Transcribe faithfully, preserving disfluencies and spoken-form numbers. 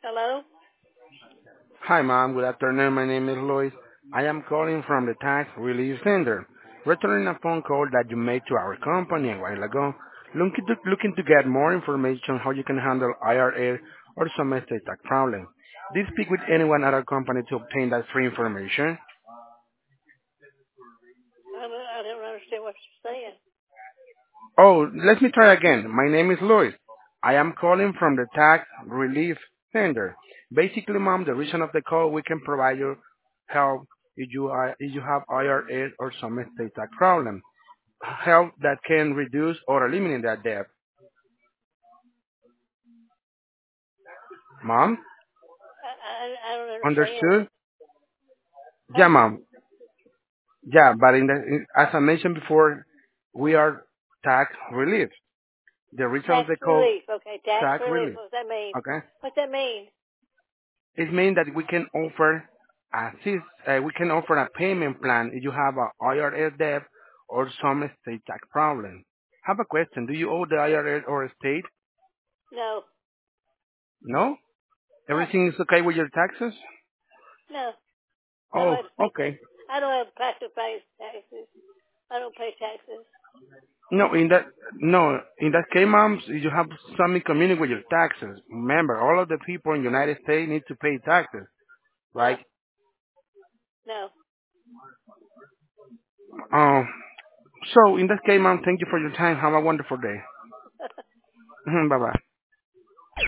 Hello? Hi, Mom. Good afternoon. My name is Luis. I am calling from the Tax Relief Center, returning a phone call that you made to our company a while ago, looking to, looking to get more information how you can handle I R A or some estate tax problem. Did you speak with anyone at our company to obtain that free information? I don't, I don't understand what you're saying. Oh, let me try again. My name is Luis. I am calling from the Tax Relief Center. Basically, Mom, the reason of the call, we can provide you help if you are if you have I R A or some estate tax problem. Help that can reduce or eliminate that debt. Mom, I, I, I don't understand. understood? Yeah, Huh? Mom. Yeah, but in the, in, as I mentioned before, we are tax relief. The reason of Tax the call, relief. Okay, tax tax relief. relief. What does that mean? Okay? What's that mean? It means that we can offer assist, uh, we can offer a payment plan if you have a I R S debt or some estate tax problem. Have a question. Do you owe the I R S or estate? No. No? No. Everything is okay with your taxes? No. I don't Oh, have to pay tax. okay. I don't have to pay taxes. I don't pay taxes. No, in that no, in that case, mom, you have something community with your taxes. Remember, all of the people in the United States need to pay taxes, No. right? No. Um, so in that case, mom, thank you for your time. Have a wonderful day. Bye bye.